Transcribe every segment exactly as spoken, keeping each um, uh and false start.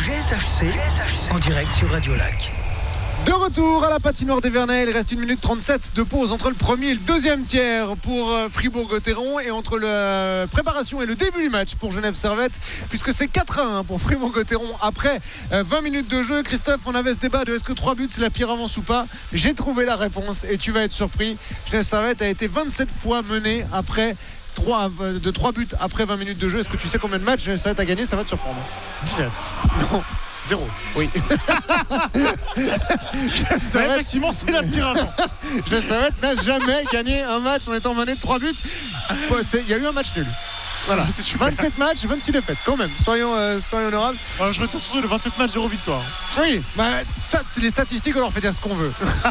G S H C, en direct sur Radio Lac. De retour à la patinoire des Vernets, il reste une minute trente-sept de pause entre le premier et le deuxième tiers pour Fribourg-Gotteron et entre la préparation et le début du match pour Genève Servette, puisque c'est quatre à un pour Fribourg-Gotteron après vingt minutes de jeu. Christophe, on avait ce débat de est-ce que trois buts c'est la pire avance ou pas. J'ai trouvé la réponse et tu vas être surpris. Genève Servette a été vingt-sept fois mené après trois, de trois buts après vingt minutes de jeu. Est-ce que tu sais combien de matchs Genève Servette a gagné? Ça va te surprendre. dix-sept. Non. Zéro. Oui. Servette, effectivement, c'est la pire avance. Genève Servette n'a jamais gagné un match en étant mené de trois buts. Il y a eu un match nul. Voilà, c'est super. vingt-sept matchs, vingt-six défaites, quand même. Soyons, euh, soyons honorables. Alors, je retiens surtout le vingt-sept matchs, zéro victoire. Oui, bah, les statistiques, on leur fait dire ce qu'on veut.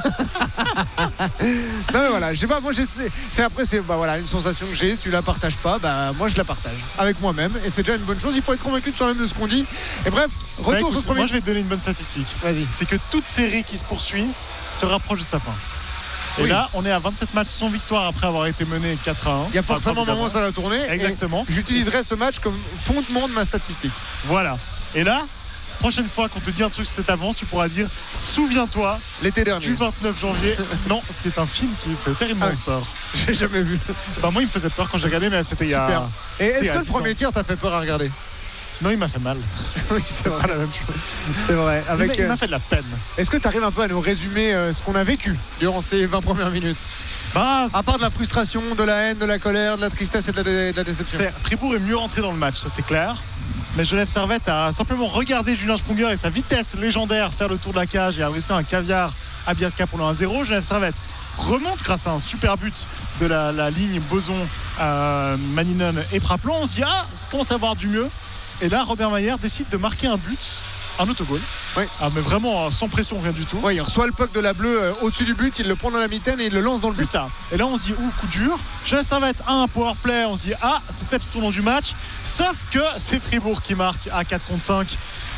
Non, mais voilà, je sais pas, moi, c'est, c'est après, c'est bah, voilà, une sensation que j'ai. Tu la partages pas, bah, moi, je la partage avec moi-même. Et c'est déjà une bonne chose. Il faut être convaincu de soi-même de ce qu'on dit. Et bref, retour bah, écoute, sur ce premier. Moi, je vais te donner une bonne statistique. Vas-y. C'est que toute série qui se poursuit se rapproche de sa fin. Et oui. Là, on est à vingt-sept matchs sans victoire après avoir été mené quatre à un. Il y a forcément un moment où ça va tourner. Exactement. J'utiliserai ce match comme fondement de ma statistique. Voilà. Et là, prochaine fois qu'on te dit un truc sur cette avance, tu pourras dire souviens-toi, l'été dernier, du vingt-neuf janvier. Non, c'était un film qui fait terriblement ah, peur. J'ai jamais vu. Bah, moi, il me faisait peur quand j'ai regardé, mais c'était Super. il y a. Et est-ce que le premier tir t'a fait peur à regarder? Non, il m'a fait mal. Oui, c'est vrai. Pas la même chose. C'est vrai. Avec, il, m'a, il m'a fait de la peine. Est-ce que tu arrives un peu à nous résumer euh, ce qu'on a vécu durant ces vingt premières minutes? Bah, à part de la frustration, de la haine, de la colère, de la tristesse et de la, dé- de la déception. Fribourg est mieux rentré dans le match, ça c'est clair. Mais Genève Servette a simplement regardé Julien Sprunger et sa vitesse légendaire faire le tour de la cage et adresser un caviar à Biasca pour le un zéro. Genève Servette remonte grâce à un super but de la, la ligne Boson, euh, Maninen et Praplan. On se dit ah, ça commence à avoir du mieux. Et là, Robert Mayer décide de marquer un but, un autogol. Oui. Ah, mais vraiment sans pression, rien du tout. Oui, il reçoit le puck de la bleue euh, au-dessus du but, il le prend dans la mitaine et il le lance dans le c'est but. C'est ça. Et là, on se dit, ouh, coup dur. Genève Servette a un power play. On se dit, ah, c'est peut-être le tournant du match. Sauf que c'est Fribourg qui marque à quatre contre cinq.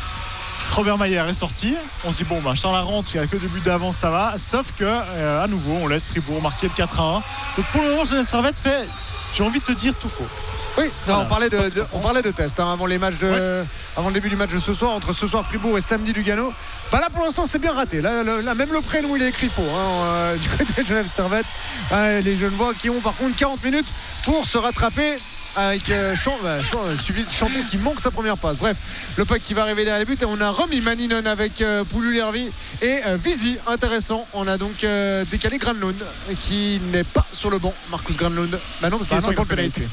Robert Mayer est sorti. On se dit, bon, bah, Charles Arendt, il n'y a que deux buts d'avance, ça va. Sauf que, euh, à nouveau, on laisse Fribourg marquer le quatre à un. Donc pour le moment, Genève Servette fait, j'ai envie de te dire, tout faux. Oui, voilà. non, on parlait de, de, on parlait de tests hein, avant les matchs de, ouais. avant le début du match de ce soir entre ce soir Fribourg et samedi Lugano. Bah là pour l'instant c'est bien raté. Là, là même le prénom il est écrit faux hein, euh, du côté de Genève Servette. Euh, les Genevois qui ont par contre quarante minutes pour se rattraper. Avec euh, Chant, bah, Chant, euh, suivi de Chambon qui manque sa première passe. Bref, le puck qui va arriver derrière les buts et on a remis Maninen avec euh, Pouloulervi et euh, Visi. Intéressant. On a donc euh, décalé Granlund qui n'est pas sur le banc. Marcus Granlund. Bah non parce qu'il bah est sur le pénalité.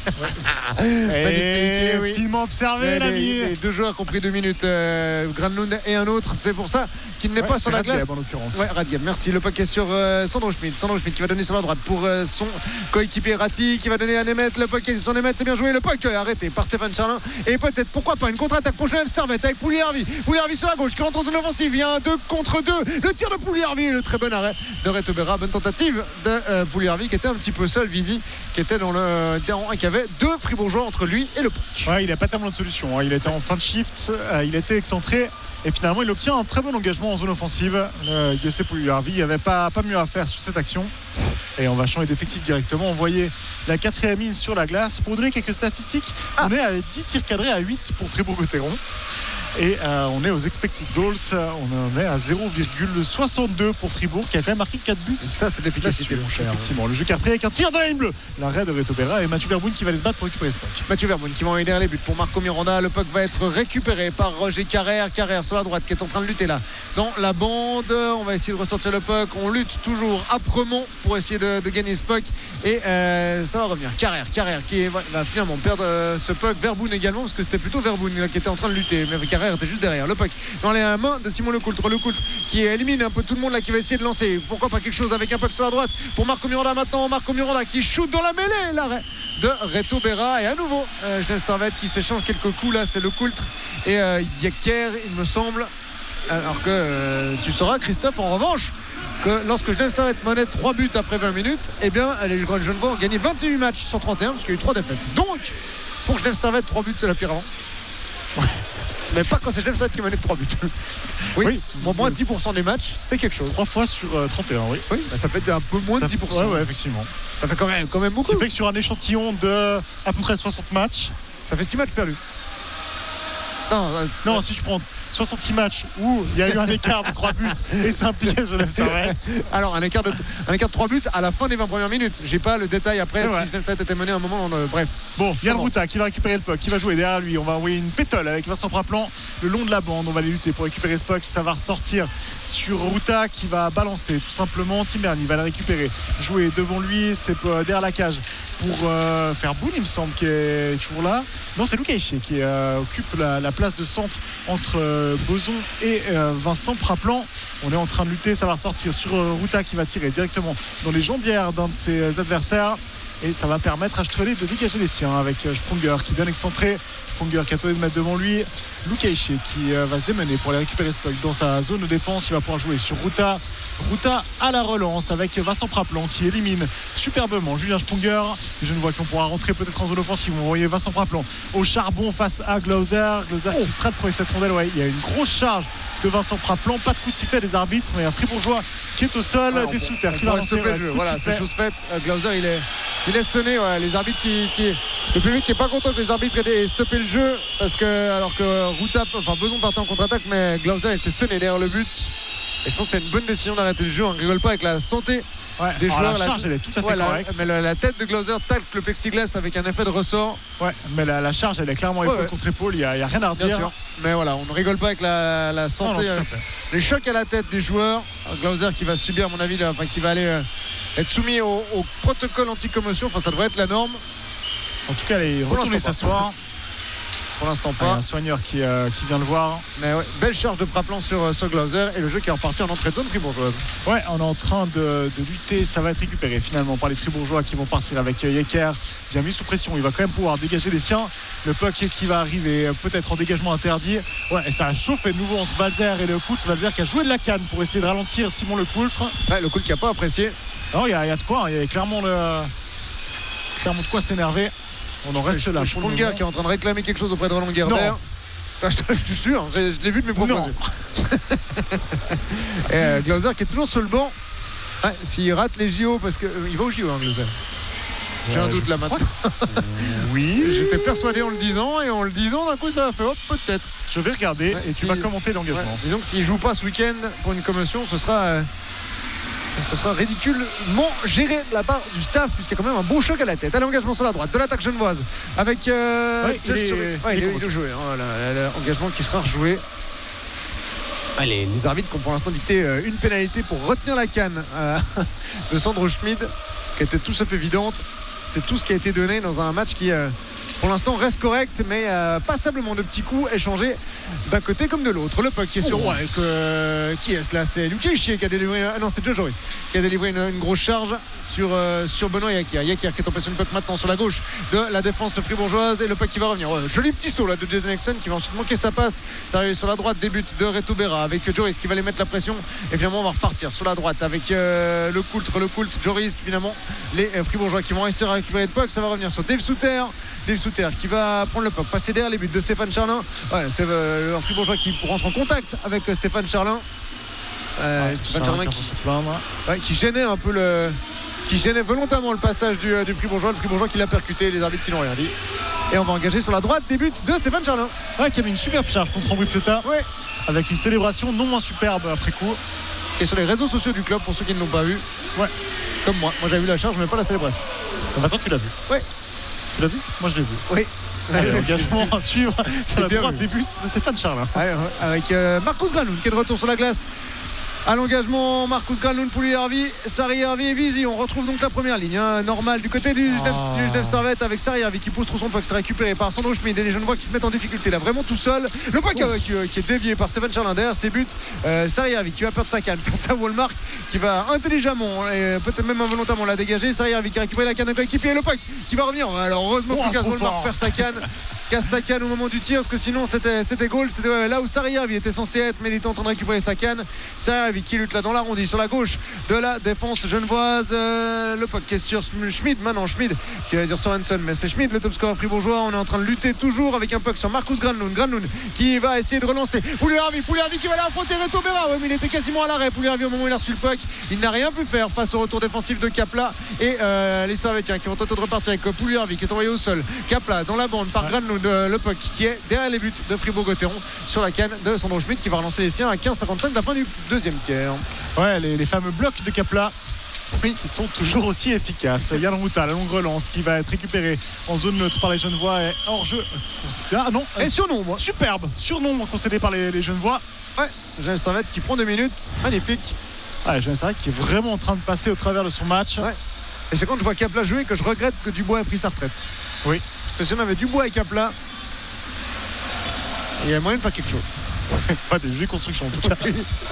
Magnifique. Oui. Finement observé l'ami. Les, les deux joueurs qui ont pris deux minutes. Euh, Granlund et un autre. C'est pour ça qu'il n'est ouais, pas sur la glace. En l'occurrence. Ouais, Radiev. Merci. Le puck est sur euh, Sandro Schmidt. Sandro Schmidt qui va donner sur la droite pour euh, son coéquipier Ratti qui va donner à Nemeth. Le puck est sur Nemeth. C'est bien joué, le puck est arrêté par Stéphane Charlin et peut-être pourquoi pas une contre-attaque pour Genève Servette avec Pouliarvi. Pouliarvi sur la gauche qui rentre en zone offensive, il y a un deux contre deux, le tir de Pouliarvi et le très bon arrêt de Reto Berra. Bonne tentative de euh, Pouliarvi qui était un petit peu seul, Visi qui était dans le terrain qui avait deux Fribourgeois entre lui et le puck. Ouais, il n'a pas tellement de solution hein. Il était en fin de shift, euh, il était excentré et finalement il obtient un très bon engagement en zone offensive. euh, Jesse Pouliarvi, il n'y avait pas, pas mieux à faire sur cette action. Et on va changer d'effectif directement. On voyait la quatrième ligne sur la glace. Pour donner quelques statistiques, ah. on est à dix tirs cadrés à huit pour Fribourg-Gotteron. Et euh, on est aux expected goals. On en est à zéro virgule soixante-deux pour Fribourg qui a quand même marqué quatre buts. Ça, c'est de l'efficacité, mon cher. Effectivement, le jeu carré avec un tir dans la ligne bleue. L'arrêt de Reto Berra et Mathieu Verboun qui va aller se battre pour récupérer ce puck. Mathieu Verboun qui va envoyer derrière les buts pour Marco Miranda. Le puck va être récupéré par Roger Carrère. Carrère sur la droite qui est en train de lutter là dans la bande. On va essayer de ressortir le puck. On lutte toujours âprement pour essayer de, de gagner ce puck. Et euh, ça va revenir. Carrère, Carrère qui va, va finalement perdre euh, ce puck. Verboun également parce que c'était plutôt Verboun là, qui était en train de lutter. Mais Carrère était juste derrière. Le puck dans les mains de Simon Lecoultre. Lecoultre qui élimine un peu tout le monde là, qui va essayer de lancer. Pourquoi pas quelque chose avec un puck sur la droite pour Marco Miranda maintenant. Marco Miranda qui shoot dans la mêlée. L'arrêt de Reto Berra. Et à nouveau, euh, Genève Servette qui s'échange quelques coups. Là, c'est Lecoultre et euh, Yecker, il me semble. Alors que euh, tu sauras, Christophe, en revanche, que lorsque Genève Servette menait trois buts après vingt minutes, eh bien, les Genevois ont gagné vingt et un matchs sur trente et un parce qu'il y a eu trois défaites. Donc, pour Genève Servette, trois buts, c'est la pire avance. Mais pas quand c'est Genève Servette qui menait trois buts. Oui, oui. Bon, moins de dix pour cent des matchs, c'est quelque chose. trois fois sur euh, trente et un, oui. Oui, bah ça fait un peu moins ça de dix pour cent. Ouais, ouais, effectivement. Ça fait quand même, quand même beaucoup. Ça fait que sur un échantillon de à peu près soixante matchs, ça fait six matchs perdus. Non, non, si je prends soixante-six matchs où il y a eu un écart de trois buts et c'est un piège de Genève Servette. Alors un écart de un écart de trois buts à la fin des vingt premières minutes. J'ai pas le détail après si Genève Servette était mené à un moment. Euh, bref. Bon, Yann Routa qui va récupérer le puck, qui va jouer derrière lui. On va envoyer une pétole avec Vincent Praplan le long de la bande. On va aller lutter pour récupérer ce puck. Ça va ressortir sur Routa qui va balancer tout simplement. Tim Berni va le récupérer. Jouer devant lui, c'est derrière la cage pour euh, faire boule, il me semble, qui est toujours là. Non, c'est Luca Ishii qui euh, occupe la, la place de centre entre euh, Boson et euh, Vincent Praplan. On est en train de lutter, ça va ressortir sur euh, Routa qui va tirer directement dans les jambières d'un de ses adversaires. Et ça va permettre à Strelé de dégager les siens avec Sprunger qui est bien excentré. Sprunger qui a tenté de mettre devant lui Luca Ishii qui va se démener pour aller récupérer ce puck dans sa zone de défense. Il va pouvoir jouer sur Routa. Routa à la relance avec Vincent Praplan qui élimine superbement Julien Sprunger. Je ne vois qu'on pourra rentrer peut-être en zone offensive. On va envoyer Vincent Praplan au charbon face à Glauser. Glauser oh. qui sera le premier cette rondelle. Ouais, il y a une grosse charge de Vincent Praplan. Pas de coup sifflet des arbitres, mais un Fribourgeois qui est au sol. Ah, des sous-terres qui va lancer le jeu. Voilà, c'est chose faite. Glauser, il est, il est sonné. Ouais, les arbitres qui, qui, le public qui est pas content que les arbitres aient stoppé le jeu parce que alors que Routa, enfin Beson partait en contre-attaque, mais Glauser était sonné derrière le but. Et je pense que c'est une bonne décision d'arrêter le jeu. On ne rigole pas avec la santé ouais. des alors joueurs. La charge, la, elle est tout à fait ouais, correcte. La, mais la, la tête de Glauser tacle le plexiglas avec un effet de ressort. Ouais, mais la, la charge, elle est clairement épaule ouais, ouais. contre épaule. Il n'y a, a rien à redire. Bien sûr. Mais voilà, on ne rigole pas avec la, la santé. Non, non, les chocs à la tête des joueurs. Glauser qui va subir, à mon avis, là, enfin qui va aller euh, être soumis au, au protocole anti-commotion. Enfin, ça devrait être la norme. En tout cas, elle est retournée s'asseoir. Pour l'instant pas. Il y a un soigneur qui, euh, qui vient le voir. Mais ouais, belle charge de Praplan sur, sur Glauser et le jeu qui est reparti en entrée de zone fribourgeoise. Ouais, on est en train de, de lutter. Ça va être récupéré finalement par les fribourgeois qui vont partir avec Yecker. Bien mis sous pression. Il va quand même pouvoir dégager les siens. Le puck qui va arriver peut-être en dégagement interdit. Ouais, et ça a chauffé de nouveau entre Valzer et Lecoultre. Valzer qui a joué de la canne pour essayer de ralentir Simon Lecoultre. Ouais, Lecoultre qui n'a pas apprécié. Non, il y, y a de quoi. Il y a clairement, le... clairement de quoi s'énerver. On en reste là. Sprunger qui est en train de réclamer quelque chose auprès de Roland Gerber. Je suis sûr, je, je l'ai vu de mes propres yeux. Et euh, Glauser qui est toujours sur le banc. Ouais, s'il rate les J O, parce qu'il euh, va au J O, hein, Glauser. J'ai ouais, un doute là maintenant. Oui. J'étais persuadé en le disant, et en le disant, d'un coup, ça va faire hop, peut-être. Je vais regarder ouais, et si... tu vas commenter l'engagement. Ouais, disons que s'il joue pas ce week-end pour une commotion, ce sera. Euh... Ce sera ridiculement géré de la part du staff puisqu'il y a quand même un beau choc à la tête. Allez, engagement sur la droite de l'attaque genevoise avec euh, oui, il est, ouais, il est, il est joué. Oh, l'engagement qui sera rejoué. Allez, les arbitres qui ont pour l'instant dicté une pénalité pour retenir la canne euh, de Sandro Schmid qui était tout à fait évidente. C'est tout ce qui a été donné dans un match qui euh, pour l'instant reste correct, mais euh, passablement de petits coups échangés d'un côté comme de l'autre. Le puck qui est sur oh. ouais, euh, qui est-ce là? C'est Luca Ishii qui a délivré ah non c'est Joe Joris qui a délivré une, une grosse charge sur, euh, sur Benoît Yakir. Yakir qui est en position de puck maintenant sur la gauche de la défense fribourgeoise et le puck qui va revenir. Ouais, joli petit saut là de Jason Nixon qui va ensuite manquer sa passe. Ça arrive sur la droite, début de Reto Berra avec Joris qui va aller mettre la pression et finalement on va repartir sur la droite avec euh, le Coultre, le Coultre, Joris finalement les euh, fribourgeois qui vont réussir à récupérer le puck. Ça va revenir sur Dave Souter. Dave Souter qui va prendre le puck, passer derrière les buts de Stéphane Charlin. Ouais, Steve, euh, un fribourgeois qui rentre en contact avec euh, Stéphane Charlin. Euh, ah, Stéphane Charlin qui, ouais, qui gênait un peu le. qui gênait volontairement le passage du, du fribourgeois. Le fribourgeois qui l'a percuté, les arbitres qui n'ont rien dit. Et on va engager sur la droite des buts de Stéphane Charlin. Ouais, qui a mis une superbe charge contre Ambry Piotta. Ouais. Avec une célébration non moins superbe après coup. Qui est sur les réseaux sociaux du club pour ceux qui ne l'ont pas vu. Ouais. Comme moi. Moi j'avais vu la charge, mais pas la célébration. Bah, toi tu l'as vu. Ouais. Tu l'as vu? Moi je l'ai vu. Oui. Allez, engagement à suivre sur la droite des buts de Stéphane Charlin. Avec euh, Marcus Granlund qui est de retour sur la glace. À l'engagement, Marcus Granlund, Puljujärvi, Sarijärvi et Visi. On retrouve donc la première ligne hein, normale du côté du Genève, oh. du Genève Servette avec Sarijärvi qui pousse trop son puck. C'est récupéré par Sandro Schmid et les Genevois qui se mettent en difficulté là, vraiment tout seul. Le puck euh, qui, euh, qui est dévié par Stéphane Charlin derrière ses buts. Euh, Sarijärvi qui va perdre sa canne face à Wallmark qui va intelligemment et peut-être même involontairement la dégager. Sarijärvi qui récupère la canne avec l'équipier et le puck qui va revenir. Alors heureusement oh, que Lucas Wallmark perd sa canne. Casse sa canne au moment du tir parce que sinon c'était, c'était goal. C'était là où Sarijärvi était censé être, mais il était en train de récupérer sa canne. Sarijärvi qui lutte là dans l'arrondi sur la gauche de la défense genevoise. Euh, le puck qui est sur Schmid maintenant. Schmid qui va dire Sorensen, mais c'est Schmid le top scorer fribourgeois. On est en train de lutter toujours avec un puck sur Marcus Granlund. Granlund qui va essayer de relancer. Puljujärvi, Puljujärvi qui va aller affronter Reto Berra. Ouais, mais il était quasiment à l'arrêt. Puljujärvi au moment où il a reçu le puck, il n'a rien pu faire face au retour défensif de Kapla et euh, les Servettiens qui vont tenter de repartir avec Puljujärvi qui est envoyé au sol. Kapla dans la bande par ouais. Granlund. de, le puck qui est derrière les buts de Fribourg-Gotteron sur la canne de Sandro Schmidt qui va relancer les siens à quinze cinquante-cinq de la fin du deuxième tiers. Ouais, les, les fameux blocs de Capla. Oui, qui sont toujours aussi efficaces. Yann Routa, la longue relance qui va être récupérée en zone neutre par les Genevois et hors jeu. Ah non, et surnombre. Superbe, surnombre concédé par les, les Genevois. Ouais, Genève Servette qui prend deux minutes, magnifique. Ouais, Genève Servette qui est vraiment en train de passer au travers de son match. Ouais. Et c'est quand je vois Capla jouer que je regrette que Dubois ait pris sa retraite. Oui. Parce que si on avait Dubois et Capla, il y a moyen de faire quelque chose. Pas des jeux de construction en tout cas.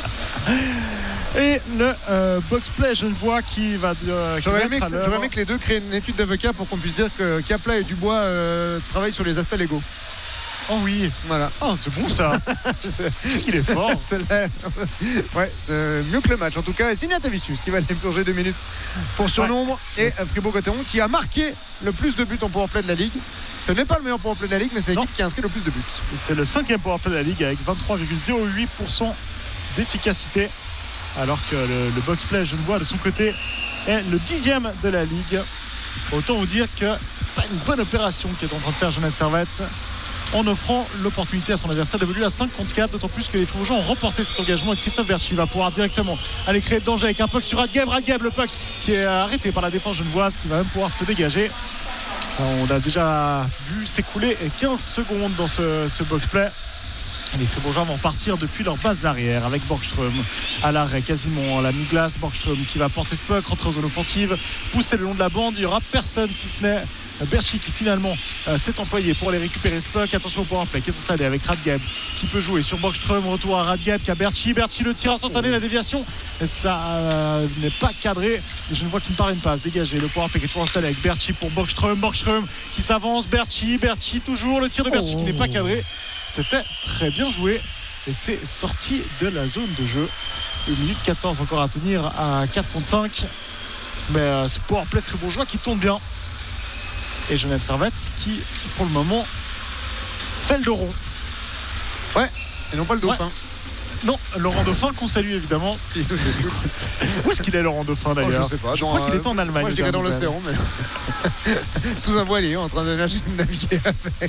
Et le euh, box-play Genevois qui va. Euh, qui j'aurais, va aimé que, j'aurais aimé que les deux créent une étude d'avocat pour qu'on puisse dire que Capla et Dubois euh, travaillent sur les aspects légaux. Oh oui, voilà. Oh, c'est bon ça. Qu'est-ce qu'il est fort. c'est la... ouais, c'est mieux que le match en tout cas. Et Signat Avicius qui va aller plonger deux minutes pour surnombre. Ouais. Et Fribourg-Gotteron qui a marqué le plus de buts en powerplay de la Ligue. Ce n'est pas le meilleur powerplay de la Ligue, mais c'est l'équipe non. qui a inscrit le plus de buts. Et c'est le cinquième powerplay de la Ligue avec vingt-trois virgule zéro huit pour cent d'efficacité. Alors que le, le box-play Genevois de son côté est le dixième de la Ligue. Autant vous dire que c'est pas une bonne opération qu'est en train de faire Genève Servette en offrant l'opportunité à son adversaire d'évoluer à cinq contre quatre, d'autant plus que les Fribourgeois ont remporté cet engagement et Christophe Berchi va pouvoir directement aller créer le danger avec un puck sur Radgeb. Radgeb, le puck qui est arrêté par la défense genevoise qui va même pouvoir se dégager. On a déjà vu s'écouler quinze secondes dans ce, ce box-play. Les Fribourgeois vont partir depuis leur base arrière avec Borgström à l'arrêt quasiment à la mi-glace. Borgström qui va porter ce puck, rentrer en zone offensive, pousser le long de la bande. Il n'y aura personne si ce n'est Berchi qui finalement euh, s'est employé pour aller récupérer ce puck. Attention au powerplay qui est installé avec Radgeb qui peut jouer sur Borgström. Retour à Radgeb qui a Berchi. Berchi le tir instantané, la déviation. Et ça euh, n'est pas cadré. Et je ne vois qu'il ne parvient pas à se dégager. Le powerplay qui est toujours installé avec Berchi pour Borgström. Borgström qui s'avance. Berchi, Berchi toujours. Le tir de Berchi oh. qui n'est pas cadré. C'était très bien joué et c'est sorti de la zone de jeu. Une minute quatorze encore à tenir à quatre contre cinq. Mais euh, c'est powerplay fribourgeois qui tourne bien. Et Genève Servette qui, pour le moment, fait le dos rond. Ouais, et non pas le dauphin. Ouais. Non, Laurent Dauphin qu'on salue évidemment. Si, où est-ce qu'il est Laurent Dauphin d'ailleurs? oh, Je sais pas. Je dans, crois qu'il est en Allemagne. Moi je dirais dans l'océan, mais sous un voilier en train de naviguer avec.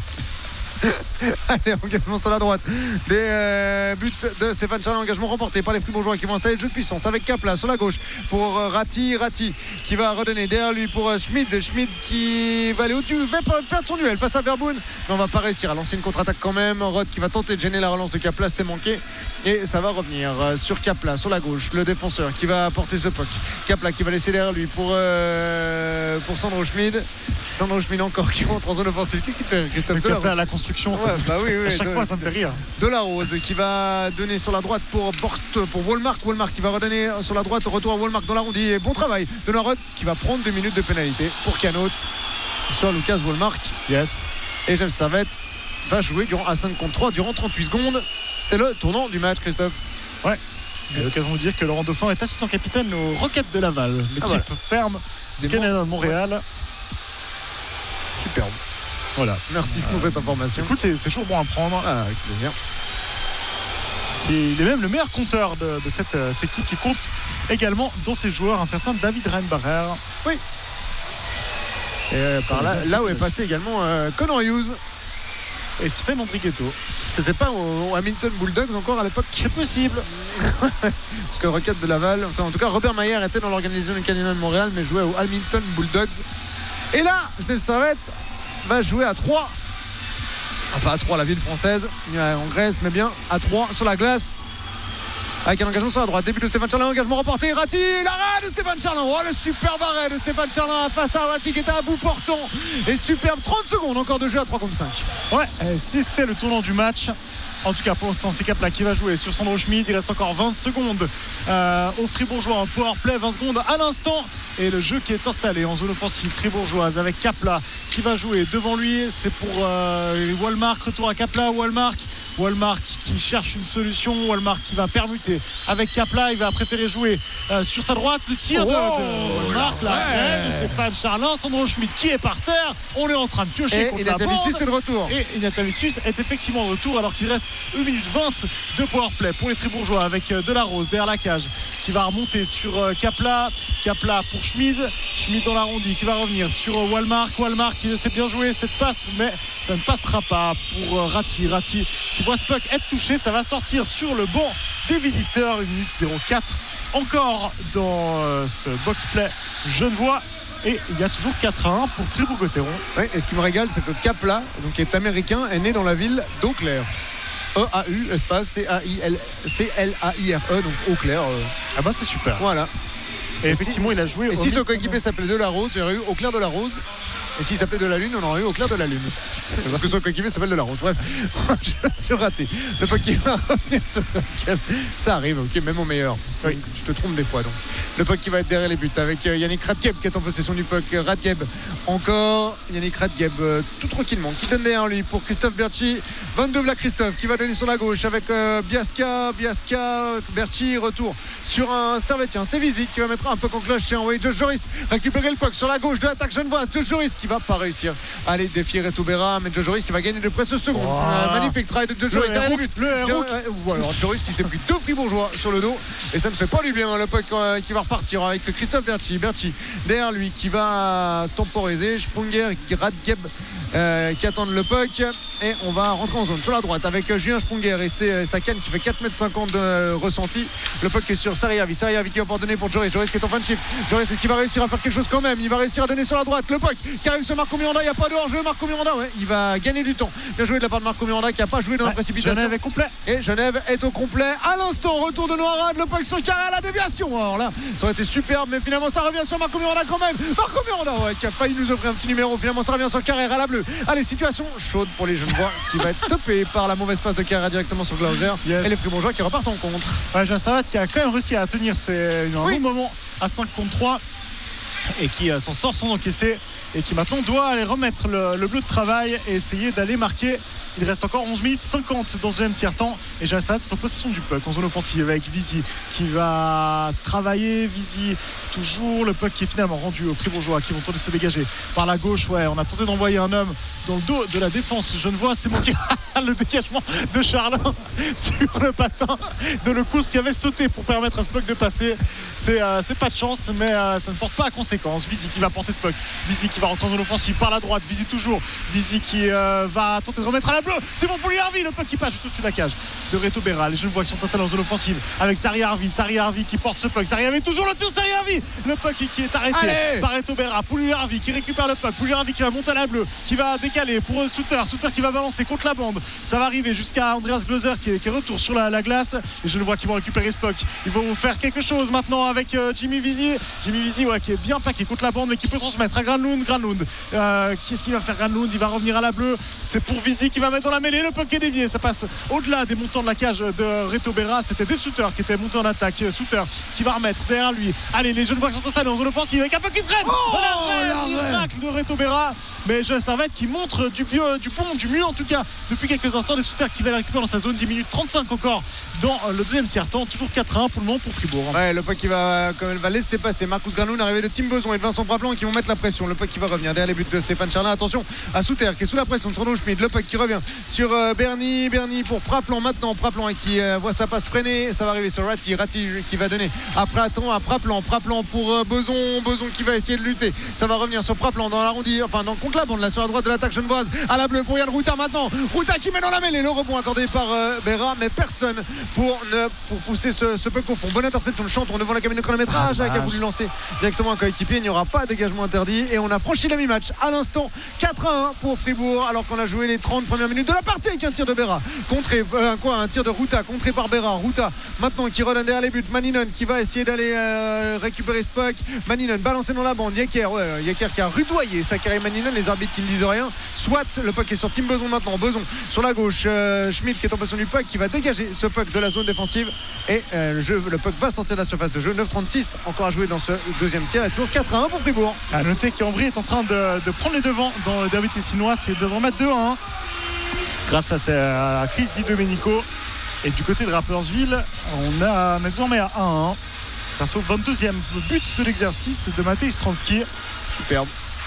Allez, engagement sur la droite. Des euh, buts de Stéphane Charlin, engagement remporté par les Fribourgeois qui vont installer le jeu de puissance avec Capla sur la gauche pour euh, Ratti. Ratti qui va redonner derrière lui pour euh, Schmid. Schmid qui va aller au-dessus, va perdre son duel face à Verboon. Mais on va pas réussir à lancer une contre-attaque quand même. Rod qui va tenter de gêner la relance de Capla, c'est manqué. Et ça va revenir euh, sur Capla sur la gauche. Le défenseur qui va porter ce puck. Capla qui va laisser derrière lui pour, euh, pour Sandro Schmid. Sandro Schmid encore qui rentre en zone offensive. Qu'est-ce qu'il fait, Christophe? Capla à la construction. Ouais, bah oui, oui, à chaque de, fois ça me fait rire. De la Rose qui va donner sur la droite pour Bort, pour Wallmark. Wallmark qui va redonner sur la droite. Retour à Wallmark dans l'arrondi. Et bon travail de Norod qui va prendre deux minutes de pénalité pour Canot sur Lucas Wallmark. Yes. Et Genève Servette va jouer durant à cinq contre trois durant trente-huit secondes. C'est le tournant du match, Christophe. Ouais. Et l'occasion de vous dire que Laurent Dauphin est assistant capitaine aux Roquettes de Laval, l'équipe ah ouais. ferme du Canadien de Montréal. Ouais. Superbe. Voilà. Merci pour euh, cette information. Écoute, c'est, c'est toujours bon à prendre. Ah, avec plaisir. Il est même le meilleur compteur de, de cette, euh, cette équipe qui compte également dans ses joueurs un certain David Reinbacher. Oui. Et euh, par là, là où est passé également euh, Connor Hughes et Sven Andrighetto. C'était pas au, au Hamilton Bulldogs encore à l'époque? C'est possible. Parce que Rocket de Laval, enfin, en tout cas Robert Mayer était dans l'organisation du Canadien de Montréal mais jouait au Hamilton Bulldogs. Et là, Genève Servette va jouer à trois, ah, pas à trois la ville française en Grèce, mais bien à trois sur la glace avec un engagement sur la droite. Début de Stéphane Charlin, engagement remporté. Ratti, l'arrêt de Stéphane Charlin. Oh, le superbe arrêt de Stéphane Charlin face à Ratti qui était à bout portant. Et superbe, trente secondes encore de jeu à trois contre cinq. Ouais, si c'était le tournant du match. En tout cas, pour l'instant, c'est Capla qui va jouer sur Sandro Schmid. Il reste encore vingt secondes euh, aux Fribourgeois. Un power play, vingt secondes à l'instant. Et le jeu qui est installé en zone offensive fribourgeoise avec Capla qui va jouer devant lui. C'est pour euh, Wallmark. Retour à Capla. Wallmark. Wallmark qui cherche une solution. Wallmark qui va permuter avec Capla. Il va préférer jouer euh, sur sa droite. Le tir oh de, de Wallmark. La ouais. de Stéphane Charlin. Sandro Schmid qui est par terre. On est en train de piocher et contre la bande. Et Inatavicius est de retour. Et Inatavicius est effectivement de retour alors qu'il reste une minute vingt de powerplay pour les Fribourgeois avec Delarose derrière la cage qui va remonter sur Kapla. Kapla pour Schmid. Schmid dans l'arrondi qui va revenir sur Walmark. Walmark qui s'est bien joué cette passe, mais ça ne passera pas pour Ratti. Ratti qui voit ce puck être touché. Ça va sortir sur le banc des visiteurs. une minute zéro quatre encore dans ce box-play genevois. Et il y a toujours quatre à un pour Fribourg-Gotteron. Ouais, et ce qui me régale, c'est que Kapla, donc, qui est américain, est né dans la ville d'Eau Claire. E A U, espace C A I L C L A I R E, donc Eau Claire. Euh. Ah bah c'est super. Voilà. Et, et effectivement, si, il a joué. Et si son coéquipier s'appelait Delarose, il y aurait eu Eau Claire de la Rose. Et s'il s'appelait de la Lune, on aurait eu au clair de la Lune. Parce que son coéquipier s'appelle de la Rose. Bref, je suis raté. Le puck qui va revenir sur Radgeb. Ça arrive, ok, même au meilleur. Oui. Tu te trompes des fois donc. Le puck qui va être derrière les buts avec Yannick Radgeb qui est en possession du puck. Radgeb encore. Yannick Radgeb euh, tout tranquillement qui donne derrière lui pour Christophe Berchi. vingt-deux Vla Christophe qui va donner sur la gauche avec euh, Biasca. Biasca, Berchi, retour sur un Servetien. C'est Vizi qui va mettre un puck en cloche. C'est envoyé Josh Joris récupérer le puck sur la gauche de l'attaque genevoise. Josh Joris qui va pas réussir à aller défier Reto Berra, mais Joe Joris il va gagner de près ce second. Wow. Un magnifique travail de Joe Joris derrière les buts. Le héros. Ou alors Joris qui s'est pris deux Fribourgeois sur le dos et ça ne fait pas du bien. Le puck euh, qui va repartir avec Christophe Berchi. Berchi derrière lui qui va temporiser. Sprunger, Radgeb euh, qui attendent le puck et on va rentrer en zone sur la droite avec Julien Sprunger et c'est sa canne qui fait quatre mètres cinquante de euh, ressenti. Le puck est sur Sariavi. Sariavi qui va pouvoir donner pour Joris. Joris qui est en fin de shift. Joris est-ce qu'il va réussir à faire quelque chose quand même? Il va réussir à donner sur la droite. Le puck qui arrive sur Marco Miranda. Il n'y a pas de hors-jeu. Marco Miranda, ouais, il va gagner du temps. Bien joué de la part de Marco Miranda qui n'a pas joué dans ouais, la précipitation. Genève est complet. Et Genève est au complet. À l'instant, retour de Noirade. Le puck sur le carré à la déviation. Alors là, ça aurait été superbe, mais finalement ça revient sur Marco Miranda quand même. Marco Miranda, ouais, qui a failli nous offrir un petit numéro. Finalement, ça revient sur le carré à la bleue. Allez, situation chaude pour les Genevois qui va être stoppé par la mauvaise passe de Carrera directement sur Glauser. Yes. Et les Fribourgeois qui repartent en contre. Ouais, Jean Servat qui a quand même réussi à tenir c'est un oui. bon moment à cinq contre trois et qui euh, s'en sort sans encaisser et qui maintenant doit aller remettre le, le bleu de travail et essayer d'aller marquer. Il reste encore onze minutes cinquante dans le deuxième tiers-temps et Jean Servat est en possession du puck en zone offensive avec Vizi qui va travailler. Vizi toujours le puck qui est finalement rendu aux Fribourgeois qui vont tenter de se dégager par la gauche. Ouais, on a tenté d'envoyer un homme dans le dos de la défense genevois. C'est manqué le dégagement de Charlin sur le patin de Lecourse qui avait sauté pour permettre à ce puck de passer. C'est, euh, c'est pas de chance, mais euh, ça ne porte pas à conséquence. Vizi qui va porter ce puck. Vizi qui va rentrer en zone offensive par la droite. Vizi toujours. Vizi qui euh, va tenter de remettre à la bleue. C'est bon pour lui Harvey. Le puck qui passe juste au-dessus de la cage de Reto Berra. Les Genevois qui sont installés en zone offensive avec Sari Harvey. Sari Harvey qui porte ce puck. Sari Harvey toujours le tir de Sari Harvey. Le puck qui, qui est arrêté Allez par Reto Berra. Pouli Harvey qui récupère le puck. Pouli Harvey qui va monter à la bleue. Qui va décaler pour Souter. Souter qui va balancer contre la bande. Ça va arriver jusqu'à Andreas Glauser qui est, qui est retour sur la, la glace. Les Genevois qui vont récupérer ce puck. Ils vont faire quelque chose maintenant avec euh, Jimmy Vizi. Jimmy Vizi ouais, qui est bien plaqué contre la bande mais qui peut transmettre à Granlund. Granlund. Euh, qui est-ce qu'il va faire Granlund? Il va revenir à la bleue. C'est pour Vizi qui va mettre dans la mêlée. Le puck est dévié. Ça passe au-delà des montants de la cage de Reto Berra. C'était Dave Souter qui était monté en attaque. Souter qui va remettre derrière lui. Allez, les Genevois qui sont installés en zone offensive avec un puck qui se traîne. Oh, la miracle de Reto Berra. Mais Joël Servette qui montre du, bio, du bon, du mieux en tout cas depuis quelques instants. Les Souter qui va la récupérer dans sa zone. Dix minutes trente-cinq encore dans le deuxième tiers-temps. Toujours quatre à un pour le moment pour Fribourg. Ouais, le puck qui va, comme elle va laisser passer Marcus Granlund, arrivé de Tim Beson et de Vincent Praplan qui vont mettre la pression. Le puck qui va revenir derrière les buts de Stéphane Charlin. Attention à Souter qui est sous la pression de Renaud Schmid. Le puck qui revient sur euh, Bernie. Bernie pour Praplan maintenant. Praplan qui euh, voit sa passe freinée. Ça va arriver sur Ratti. Ratti qui va donner après attends à Praplan. Praplan pour euh, Beson. Beson qui va essayer de lutter. Ça va revenir sur Praplan dans l'arrondi. Enfin dans contre la bande là sur la droite de l'attaque genevoise. À la bleue pour Yann Routa maintenant. Routa qui met dans la mêlée. Le rebond accordé par euh, Berra. Mais personne pour, ne, pour pousser ce, ce puck au fond. Bonne interception de Chanton devant la cabine de chronométrage ah, qui a voulu lancer directement un coéquipier. Il n'y aura pas de dégagement interdit. Et on a franchi la mi-match à l'instant. quatre à un pour Fribourg alors qu'on a joué les trente premières minutes de la partie avec un tir de Berra. Contré, euh, quoi, un tir de Routa contré par Berra. Routa maintenant qui redonne derrière les buts. Maninen qui va essayer d'aller euh, récupérer ce puck. Maninen balancé dans la bande. Yecker, ouais, Yecker qui a rudoyé Sakari Maninen. Les arbitres qui ne disent rien. Soit le puck est sur Tim Beson maintenant. Beson sur la gauche. Euh, Schmidt qui est en possession du puck qui va dégager ce puck de la zone défensive. Et euh, le, jeu, le puck va sortir de la surface de jeu. neuf trente-six encore à jouer dans ce deuxième tir. Et toujours quatre à un pour Fribourg. À noter qu'Ambry est en train de, de prendre les devants dans le derby tessinois. C'est de remettre deux à un grâce à sa crise de Domenico. Et du côté de Rapperswil, on a désormais à un à un grâce au vingt-deuxième but de l'exercice de Matej Stransky. Superbe.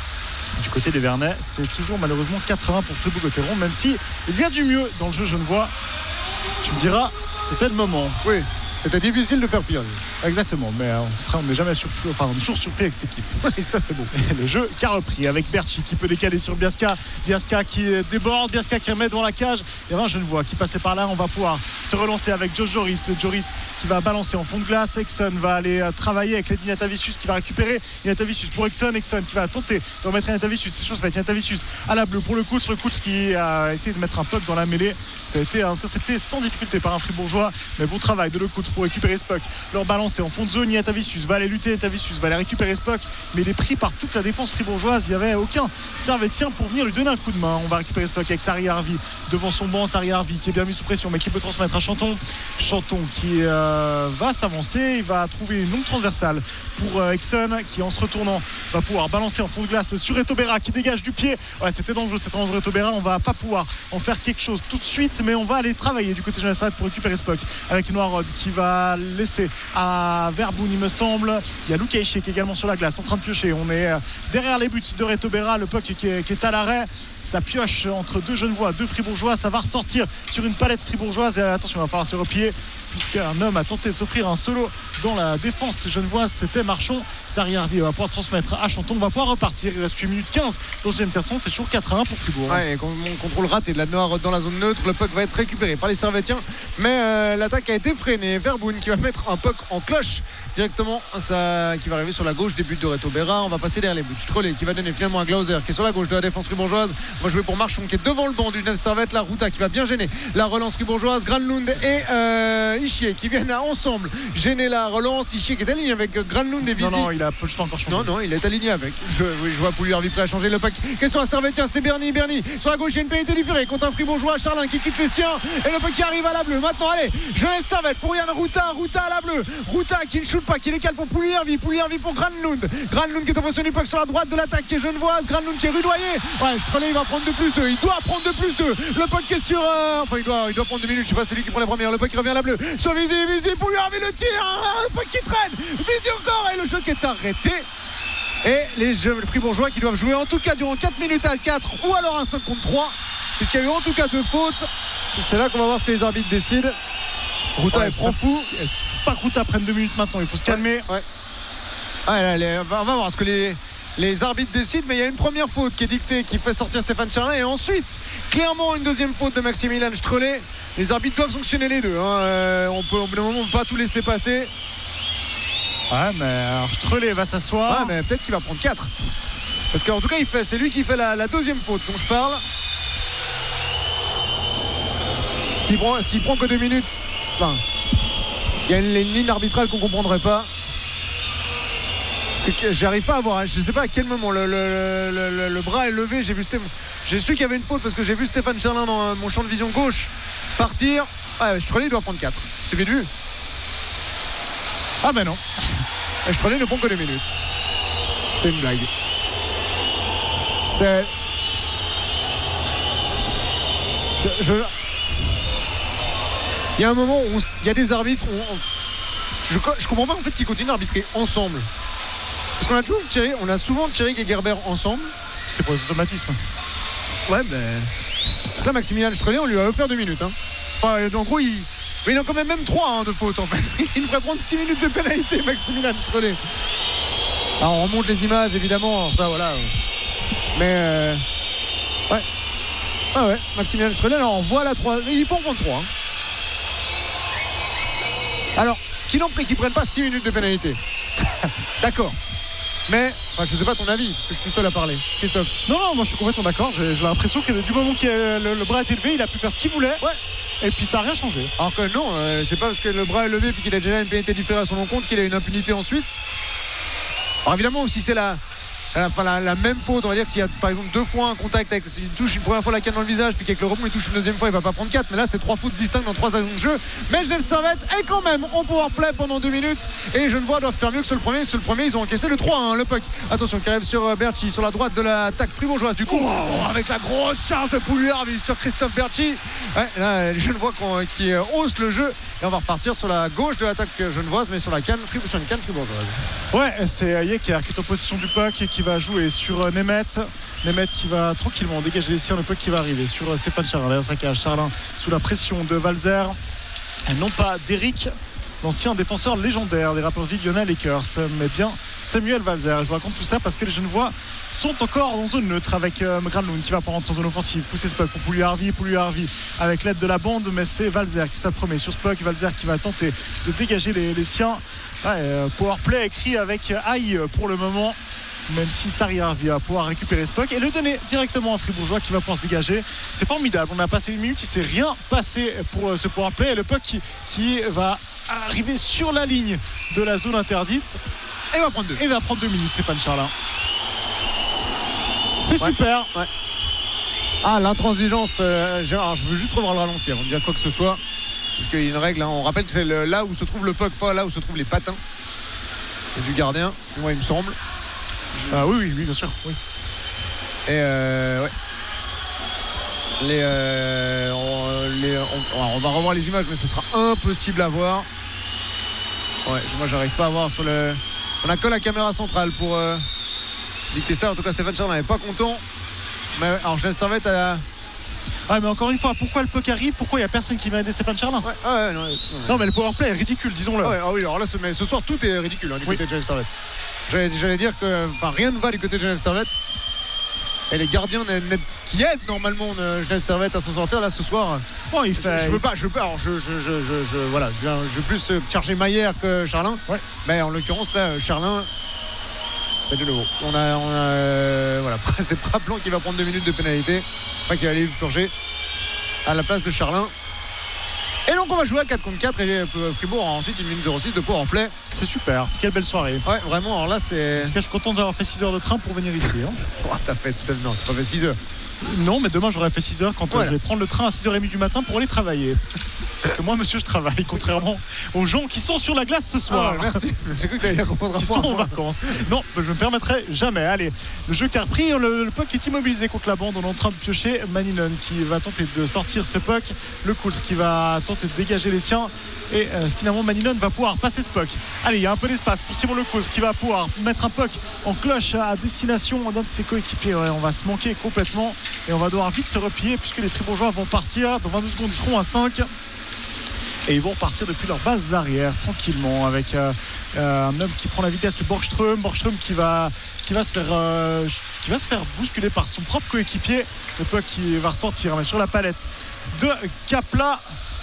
Du côté des Vernets, c'est toujours malheureusement quatre à un pour Fribourg-Gotteron, même si il y a du mieux dans le jeu genevois. Tu me diras, c'était le moment. Oui, c'était difficile de faire pire. Exactement, mais euh, après on n'est jamais surpris, enfin on est toujours surpris avec cette équipe. Et ça c'est bon. Et le jeu qui a repris avec Berchi qui peut décaler sur Biasca, Biasca qui déborde, Biasca qui remet devant la cage. Il y avait un Genevois qui passait par là, on va pouvoir se relancer avec Josh Joris, Joris qui va balancer en fond de glace. Exxon va aller travailler avec Lady Natavicius qui va récupérer Natavicius pour Exxon, Exxon qui va tenter de remettre Natavicius, c'est chose avec Natavicius à la bleue pour le coup, sur le coup qui a essayé de mettre un puck dans la mêlée. Ça a été intercepté sans difficulté par un Fribourgeois, mais bon travail de Lecoultre pour récupérer ce puck, leur balancer en fond de zone. Natavicius va aller lutter, Natavicius va aller récupérer ce puck, mais il est pris par toute la défense fribourgeoise. Il n'y avait aucun Servetien pour venir lui donner un coup de main. On va récupérer ce puck avec Sari Harvey devant son banc. Sari Harvey qui est bien mis sous pression mais qui peut transmettre à Chanton. Chanton qui euh, va s'avancer, il va trouver une longue transversale pour euh, Exxon qui en se retournant va pouvoir balancer en fond de glace sur Etobera qui dégage du pied. Ouais, c'était dangereux, c'était dangereux Etobera. On va pas pouvoir en faire quelque chose tout de suite, mais on va aller travailler du côté de Jeunesse pour récupérer ce puck avec Noirod qui va laisser à Verboun il me semble. Il y a Luke Aiché qui est également sur la glace en train de piocher. On est derrière les buts de Etobera, le puck qui est, qui est à l'arrêt. Ça pioche entre deux Genevois, deux Fribourgeois. Ça va ressortir sur une palette fribourgeoise. Et attention, il va falloir se replier puisqu'un homme a tenté de s'offrir un solo dans la défense genevoise. C'était Marchand. Sari Harvey va pouvoir transmettre à Chanton. On va pouvoir repartir. Il reste huit minutes quinze dans le deuxième terçon. C'est toujours quatre à un pour Fribourg. Ouais, et mon contrôle raté de la Noire dans la zone neutre. Le puck va être récupéré par les Servetiens. Mais euh, l'attaque a été freinée. Verboun qui va mettre un puck en cloche directement, ça, qui va arriver sur la gauche des buts de Etobera. On va passer derrière les buts. Strollet qui va donner finalement à Glauser qui est sur la gauche de la défense fribourgeoise. On va jouer pour Marchand qui est devant le banc du Genève Servette. La Ruta qui va bien gêner la relance fribourgeoise. Granlund et euh, Ischier qui viennent ensemble gêner la relance. Ischier qui est aligné avec Granlund et Visi. Non, non, il a juste encore changé. Non, non, il est aligné avec. Je, oui, je vois Poulier prêt à changer le puck. Question à Servetien, c'est Berny. Berny sur la gauche, il y a une pénalité différée contre un fribourgeois. Charlin qui quitte les siens. Et le puck qui arrive à la bleue. Maintenant, allez, Genève Servette pour Yann Ruta. Ruta à la bleue. Ruta qui ne shoot pas, qui décale pour Poulier. Poulier pour Granlund. Granlund qui est en position du puck sur la droite de l'attaque qui est genevoise. Granlund qui est rudoyé. Ouais, Strelay il va prendre de plus deux. Il doit prendre de plus deux. Le puck qui est sur. Euh... Enfin, il doit, il doit prendre deux minutes. Je sais pas, c'est lui qui prend la première. Le puck qui revient à la bleue. Sur Visi, Visi, Poulier le tir. Le puck qui traîne. Visi encore. Et le jeu qui est arrêté. Et les jeux fribourgeois qui doivent jouer en tout cas durant quatre minutes à quatre ou alors un cinq contre trois. Puisqu'il y a eu en tout cas deux fautes. C'est là qu'on va voir ce que les arbitres décident. Ruta ouais, est prend fou. Il faut pas que Ruta prenne deux minutes maintenant. Il faut se calmer. Ouais. ouais. Ah, là, les, on va voir ce que les, les arbitres décident, mais il y a une première faute qui est dictée qui fait sortir Stéphane Charlin et ensuite clairement une deuxième faute de Maximilian Strelay. Les arbitres doivent sanctionner les deux hein. euh, on peut au bout d'un moment on peut pas tout laisser passer. Ouais, mais alors Strelay va s'asseoir. Ouais, mais peut-être qu'il va prendre quatre parce qu'en tout cas il fait, c'est lui qui fait la, la deuxième faute dont je parle. S'il prend, s'il prend que deux minutes, enfin, il y a une, une ligne arbitrale qu'on comprendrait pas. J'arrive pas à voir, je sais pas à quel moment le, le, le, le, le bras est levé. J'ai vu Stéphane, j'ai su qu'il y avait une faute parce que j'ai vu Stéphane Charlin dans mon champ de vision gauche partir. Ah, Strelay doit prendre quatre. C'est vite vu. Ah ben non. Strelay ne prend que deux minutes. C'est une blague. C'est. Je. je... Il y a un moment où il y a des arbitres. Où on... je, je comprends pas en fait qu'ils continuent d'arbitrer ensemble. Parce qu'on a toujours tiré, on a souvent Thierry et Gerber ensemble. C'est pour les automatismes. Ouais, ben. Là, Maximilian Strelay, on lui a offert deux minutes. Hein. Enfin, en gros, il. Mais il en a quand même même trois hein, de faute en fait. Il devrait prendre six minutes de pénalité, Maximilian Strelay. Alors, on remonte les images évidemment, alors ça voilà. Mais. Euh... Ouais. Ah ouais, Maximilian Strelay, alors on voit la trois. Il peut en prendre trois. Hein. Alors, qu'il en prie qu'il ne prenne pas six minutes de pénalité. D'accord. Mais, enfin, je sais pas ton avis, parce que je suis seul à parler. Christophe. Non, non, moi je suis complètement d'accord. J'ai, j'ai l'impression que du moment que le, le bras est élevé, il a pu faire ce qu'il voulait. Ouais. Et puis ça n'a rien changé. Alors que non, euh, c'est pas parce que le bras est levé et qu'il a déjà une pénalité différée à son encontre qu'il a une impunité ensuite. Alors évidemment, si c'est la, la, la, la même faute, on va dire que s'il y a par exemple deux fois un contact avec une touche, une première fois la canne dans le visage, puis qu'avec le rebond il touche une deuxième fois, il va pas prendre quatre. Mais là, c'est trois fautes distinctes dans trois secondes de jeu. Mais Genève Servette est quand même en powerplay pendant deux minutes. Et les Genevois doivent faire mieux que sur le premier. Sur le premier, ils ont encaissé le trois un, hein, le puck. Attention, qui arrive sur Berchi, sur la droite de l'attaque fribourgeoise. Du coup, oh, avec la grosse charge de Pouliard sur Christophe Berchi. Ouais, là, les Genevois qui euh, haussent le jeu. Et on va repartir sur la gauche de l'attaque genevoise, mais sur la canne, sur une canne fribourgeoise. Ouais, c'est Yeker qui est en possession du puck et qui va jouer sur Nemeth. Nemeth qui va tranquillement dégager les siens. Le puck qui va arriver sur Stéphane Charlin. Derrière sa cage, Charlin sous la pression de Valzer. et non pas d'Eric, l'ancien défenseur légendaire des Rapperswil Jona Lakers, mais bien Samuel Walzer. Je vous raconte tout ça parce que les Genevois sont encore en zone neutre avec euh, Granlund qui va pas rentrer en zone offensive, pousser Spock pour Pouliou Harvey, Pouliou Harvey avec l'aide de la bande, mais c'est Walzer qui s'appromet sur Spock. Walzer qui va tenter de dégager les, les siens. Ouais, euh, powerplay écrit avec aïe pour le moment, même si Sari Harvey va pouvoir récupérer Spock et le donner directement à Fribourgeois qui va pouvoir se dégager. C'est formidable, on a passé une minute, il s'est rien passé pour euh, ce powerplay et le puck qui, qui va arriver sur la ligne de la zone interdite et va prendre deux et va prendre deux minutes. Stéphane Charlin, c'est ouais. super ouais. Ah, l'intransigeance, euh, alors, je veux juste revoir le ralenti avant de dire quoi que ce soit parce qu'il y a une règle, hein. On rappelle que c'est le, là où se trouve le puck, pas là où se trouvent les patins et du gardien, moi il me semble. Ah oui, oui, oui, bien sûr. Oui. Et euh, ouais. Les, euh, on, les on, on va revoir les images, mais ce sera impossible à voir. Ouais, moi j'arrive pas à voir sur le. On a que la caméra centrale pour euh, dicter ça. En tout cas, Stéphane Charlin n'est pas content. Mais alors, Genève Servette à. Ah, mais encore une fois, pourquoi le puck arrive? Pourquoi il n'y a personne qui va aider Stéphane Charlin? Ouais, ah ouais, non, non, non, mais le powerplay est ridicule, disons-le. Ouais, ah oui, alors là, mais ce soir, tout est ridicule hein, du oui. côté de Genève Servette. J'allais, j'allais dire que enfin, rien ne va du côté de Genève Servette. Et les gardiens qui aident normalement Genève Servette à s'en sortir là ce soir. Bon, il fait. Je, je veux pas, je veux pas. Alors je, je, je, je, je voilà, je, je veux plus charger Maillère que Charlin. Ouais. Mais en l'occurrence là, Charlin. De nouveau, on a, on a euh, voilà, c'est Praplan qui va prendre deux minutes de pénalité. Enfin, qui va aller purger à la place de Charlin. Et donc on va jouer à quatre contre quatre et Fribourg a ensuite une minute zéro six de powerplay. C'est super, quelle belle soirée. Ouais, vraiment, alors là c'est. En tout cas, je suis content d'avoir fait six heures de train pour venir ici. Hein. Oh, t'as fait, t'as, non, t'as fait six heures. Non, mais demain j'aurais fait six heures quand voilà. euh, je vais prendre le train à six heures trente du matin pour aller travailler. Parce que moi, monsieur, je travaille, contrairement aux gens qui sont sur la glace ce soir. Ah, merci. J'ai cru que tu allais répondre à Qui moi. sont en vacances. Non, je ne me permettrai jamais. Allez, le jeu qui a repris, le, le puck est immobilisé contre la bande. On est en train de piocher Maninen qui va tenter de sortir ce puck. Le Coultre qui va tenter de dégager les siens. Et euh, finalement, Maninen va pouvoir passer ce puck. Allez, il y a un peu d'espace pour Simon Le Coultre qui va pouvoir mettre un puck en cloche à destination d'un de ses coéquipiers. Ouais, on va se manquer complètement et on va devoir vite se replier puisque les Fribourgeois vont partir. Dans vingt-deux secondes, ils seront à cinq. Et ils vont repartir depuis leur base arrière tranquillement avec euh, euh, un homme qui prend la vitesse, c'est Borgström. Borgström qui va, qui, va se faire, euh, qui va se faire bousculer par son propre coéquipier. Le puck qui va ressortir mais sur la palette de Kapla.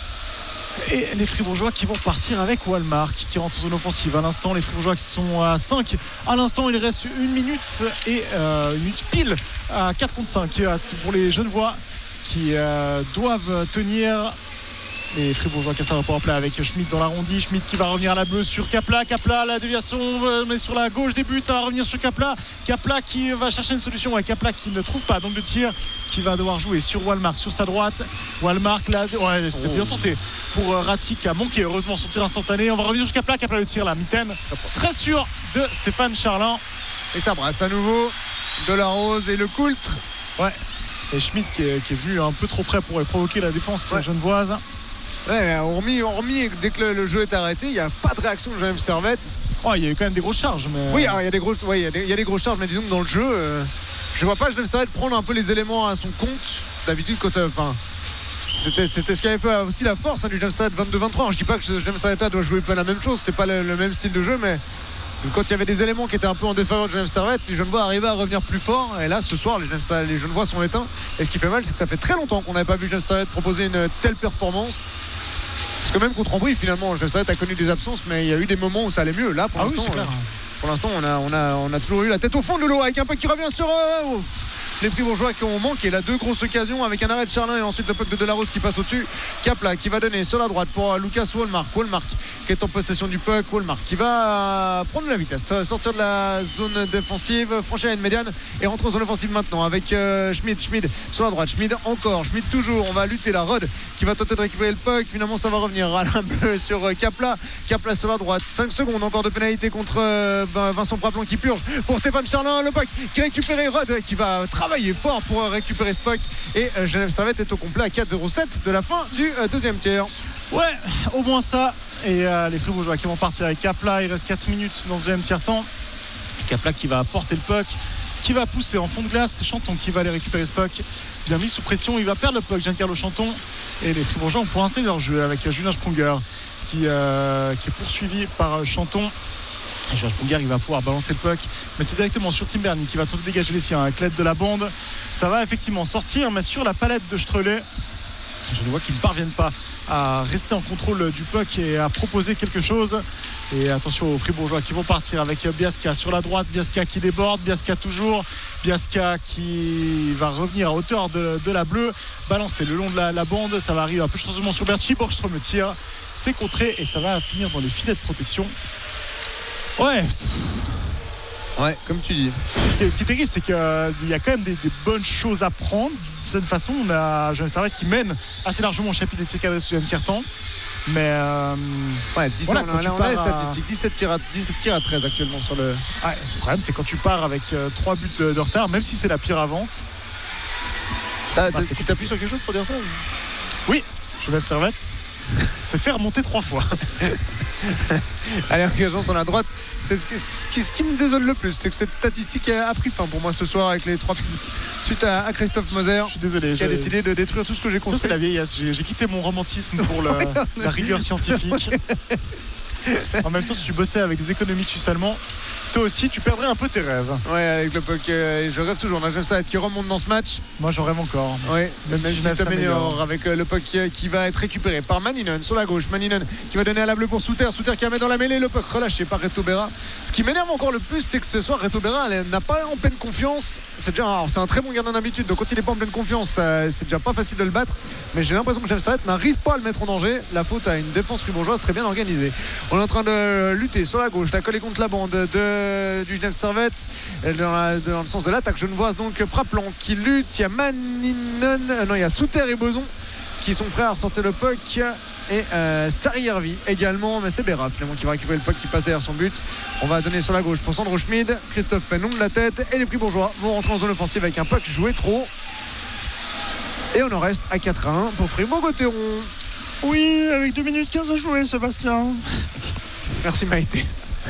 Et les Fribourgeois qui vont partir avec Walmart qui rentre en zone offensive. À l'instant, les Fribourgeois qui sont à cinq. À l'instant, il reste une minute et euh, une minute pile à quatre contre cinq pour les Genevois qui euh, doivent tenir. Les Fribourgeois qui sont en plein avec Schmidt dans l'arrondi. Schmidt qui va revenir à la bleue sur Kapla. Kapla, la déviation, mais sur la gauche des buts, ça va revenir sur Kapla. Kapla qui va chercher une solution. Et Kapla qui ne trouve pas donc de tir, qui va devoir jouer sur Walmart sur sa droite. Walmart, là, ouais, c'était bien tenté pour Ratti qui a manqué heureusement son tir instantané. On va revenir sur Kapla. Kapla le tir, la mitaine. Très sûr de Stéphane Charlin. Et ça brasse à nouveau de la Rose et le Coultre. Ouais. Et Schmidt qui est, qui est venu un peu trop près pour provoquer la défense ouais. genevoise. Ouais, hormis, hormis dès que le, le jeu est arrêté, il n'y a pas de réaction de Genève Servette. Oh, il y a eu quand même des grosses charges. Mais... Oui, il y a des grosses, ouais, il y a des, il y a des grosses charges, mais disons que dans le jeu, euh, je vois pas Genève Servette prendre un peu les éléments à son compte. D'habitude, quand, enfin, euh, c'était, c'était ce qui avait fait aussi la force hein, du Genève Servette vingt-deux vingt-trois. Je dis pas que Genève Servette doit jouer pas la même chose, c'est pas le, le même style de jeu, mais quand il y avait des éléments qui étaient un peu en défaveur de Genève Servette, les Genevois arrivaient à revenir plus fort. Et là, ce soir, les, Genève, les Genevois sont éteints. Et ce qui fait mal, c'est que ça fait très longtemps qu'on n'avait pas vu Genève Servette proposer une telle performance. Parce que même contre Ambry, finalement, Genève Servette a connu des absences, mais il y a eu des moments où ça allait mieux. Là, pour ah l'instant, oui, c'est clair. Euh, pour l'instant, on a, on a, on a toujours eu la tête au fond de l'eau avec un puck qui revient sur euh, les Fribourgeois qui ont manqué. Là, deux grosses occasions avec un arrêt de Charlin et ensuite le puck de Delarose qui passe au-dessus. Kapla qui va donner sur la droite pour Lucas Wallmark. Wallmark qui est en possession du puck. Wallmark qui va prendre de la vitesse, sortir de la zone défensive, franchir à une médiane et rentrer en zone offensive maintenant avec euh, Schmidt. Schmidt sur la droite. Schmidt encore. Schmidt toujours. On va lutter la Rod qui va tenter de récupérer le puck. Finalement, ça va revenir à la bleue sur euh, Kapla. Kapla sur la droite. cinq secondes encore de pénalité contre euh, Vincent Praplan qui purge pour Stéphane Charlin. Le puck qui est récupéré. Rod qui va travailler fort pour récupérer ce puck. Et euh, Genève Servette est au complet à quatre zéro sept de la fin du euh, deuxième tiers. Ouais, au moins ça. Et euh, les Fribourgeois qui vont partir avec Kapla. Il reste quatre minutes dans le deuxième tiers temps. Kapla qui va porter le puck, qui va pousser en fond de glace. C'est Chanton qui va aller récupérer ce puck. Bien mis sous pression, il va perdre le puck, Giancarlo Chanton. Et les Fribourgeois ont pour installer leur jeu avec Julien Sprunger qui, euh, qui est poursuivi par Chanton. Et Julien Sprunger, il va pouvoir balancer le puck, mais c'est directement sur Tim Berni qui va tenter de dégager les siens avec l'aide de la bande. Ça va effectivement sortir, mais sur la palette de Strelay, je vois qu'ils ne parviennent pas à rester en contrôle du puck et à proposer quelque chose. Et attention aux Fribourgeois qui vont partir avec Biasca sur la droite, Biasca qui déborde, Biasca toujours, Biasca qui va revenir à hauteur de, de la bleue, balancer le long de la, la bande. Ça va arriver un peu de changement sur Berchi, Borgström tire, c'est contré et ça va finir dans les filets de protection. Ouais. Ouais, comme tu dis. Ce qui est, ce qui est terrible, c'est qu'il euh, y a quand même des, des bonnes choses à prendre. D'une certaine façon, on a Jean Servette qui mène assez largement au chapitre des tirs cadrés sur le deuxième tiers-temps. Mais euh, ouais, dix, voilà, on, a, on a les statistiques, dix-sept tirs, à, dix-sept tirs à treize actuellement sur le. Ouais, le problème, c'est quand tu pars avec euh, trois buts de, de retard, même si c'est la pire avance. Bah, tu t'appuies sur quelque chose pour dire ça? Oui, Genève Servette s'est fait remonter trois fois. Allez, engagement sur la droite. C'est ce, qui, ce, qui, ce qui me désole le plus, c'est que cette statistique a pris fin pour moi ce soir avec les trois suite à, à Christophe Moser. Je suis désolé. Qui a décidé de détruire tout ce que j'ai construit. Ça, c'est la vieillesse. J'ai, j'ai quitté mon romantisme pour le, la rigueur scientifique. En même temps, si tu bossais avec des économistes suisses-allemands, toi aussi, tu perdrais un peu tes rêves. Ouais, avec le puck, euh, je rêve toujours. On a fait ça qui remonte dans ce match. Moi, j'en rêve encore. Ouais, même, même si Genève s'améliore avec euh, le puck qui, qui va être récupéré par Maninen sur la gauche. Maninen qui va donner à la bleue pour Souter. Souter qui va mettre dans la mêlée le puck relâché par Reto Berra. Ce qui m'énerve encore le plus, c'est que ce soir, Reto Berra n'a pas en pleine confiance. C'est déjà, alors, c'est un très bon gardien d'habitude. Donc quand il n'est pas en pleine confiance, ça, c'est déjà pas facile de le battre. Mais j'ai l'impression que Genève Servette n'arrive pas à le mettre en danger. La faute à une défense fribourgeoise très bien organisée. On est en train de lutter sur la gauche, la coller contre la bande de, du Genève Servette dans, la, dans le sens de l'attaque genevoise. Donc Praplan qui lutte, il y a Maninen, euh, non il y a Souter et Boson qui sont prêts à ressortir le puck et euh, Sarri-Hervy également, mais c'est Berra finalement qui va récupérer le puck qui passe derrière son but. On va donner sur la gauche pour Sandro Schmid. Christophe Fénon de la tête et les Fribourgeois vont rentrer en zone offensive avec un puck joué trop et on en reste à quatre à un pour Fribourg-Gotteron. Oui, avec deux minutes quinze à jouer, Sébastien. Merci Maïté.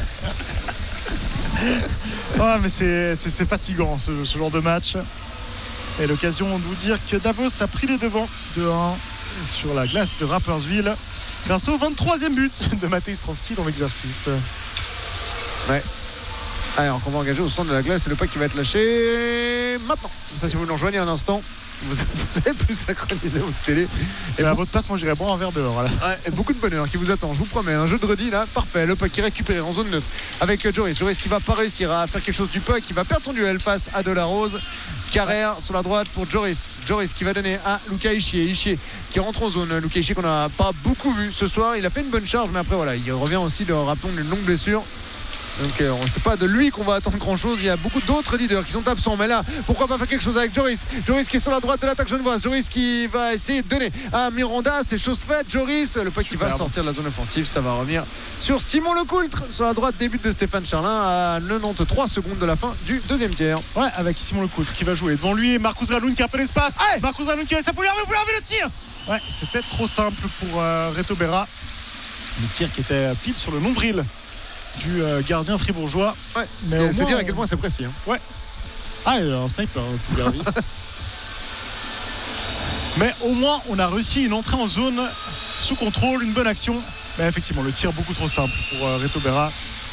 Ah, mais c'est, c'est, c'est fatigant ce, ce genre de match. Et l'occasion de vous dire que Davos a pris les devants deux à un sur la glace de Rapperswil grâce au vingt-troisième but de Matej Stransky dans l'exercice. Ouais. Alors qu'on va engager au centre de la glace, c'est le puck qui va être lâché maintenant. Comme ça, si vous nous rejoignez un instant, vous avez pu synchroniser votre télé. Et, et à votre place, moi j'irais boire un verre dehors. Voilà. Ouais, et beaucoup de bonheur qui vous attend, je vous promets. Un jeu de redis là, parfait. Le puck qui est récupéré en zone neutre avec Joris. Joris qui va pas réussir à faire quelque chose du puck, qui va perdre son duel face à Delarose. Carrère sur la droite pour Joris. Joris qui va donner à Luca Ischier. Ischier qui rentre en zone. Luca Ischier qu'on n'a pas beaucoup vu ce soir. Il a fait une bonne charge, mais après voilà, il revient aussi de rappelons d'une longue blessure. Donc euh, on ne sait pas de lui qu'on va attendre grand chose. Il y a beaucoup d'autres leaders qui sont absents. Mais là, pourquoi pas faire quelque chose avec Joris. Joris qui est sur la droite de l'attaque genevoise. Joris qui va essayer de donner à Miranda. C'est chose faite. Joris, le puck qui va sortir de la zone offensive. Ça va revenir sur Simon Lecoultre. Sur la droite, début de Stéphane Charlin à quatre-vingt-treize secondes de la fin du deuxième tiers. Ouais, avec Simon Lecoultre qui va jouer devant lui. Marcus Raloun qui a un peu l'espace. Ouais. Marcus Raloun qui a sa poulière. Mais vous l'avez le tir. Ouais, c'était trop simple pour euh, Reto Berra. Le tir qui était pile sur le nombril du euh, gardien fribourgeois. Ouais, c'est, mais c'est moins, dire à quel point c'est précis. Hein. Ouais. Ah, il a un sniper pour Garvey. Mais au moins, on a réussi une entrée en zone sous contrôle, une bonne action. Mais effectivement, le tir beaucoup trop simple pour euh, Reto Berra.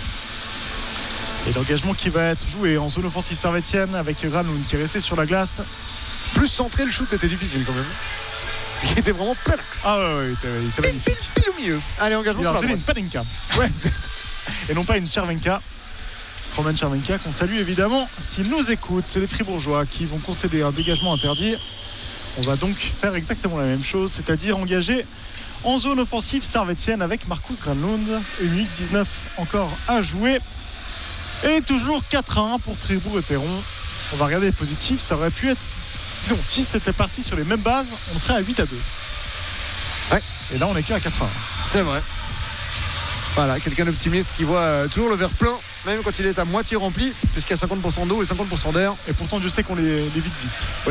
Et l'engagement qui va être joué en zone offensive servétienne avec Ranoun qui est resté sur la glace. Plus centré, le shoot était difficile quand même. Il était vraiment plein axe. Ah ouais, ouais, il était, il était pile, magnifique. Pile, pile au milieu. Allez, engagement sur la droite. Une Panenka. Ouais. Et non pas une Chervenka. Roman Chervenka qu'on salue évidemment s'il nous écoute. C'est les Fribourgeois qui vont concéder un dégagement interdit. On va donc faire exactement la même chose, c'est-à-dire engager en zone offensive servétienne avec Marcus Granlund. Une minute dix-neuf encore à jouer. Et toujours quatre à un pour Fribourg-Gotteron. On va regarder les positifs. Ça aurait pu être... Sinon, si c'était parti sur les mêmes bases, on serait à huit à deux. Ouais. Et là, on est que à quatre à un. C'est vrai. Voilà, quelqu'un d'optimiste qui voit euh, toujours le verre plein, même quand il est à moitié rempli, puisqu'il y a cinquante pour cent d'eau et cinquante pour cent d'air. Et pourtant, Dieu sait qu'on les, les vide vite. Oui.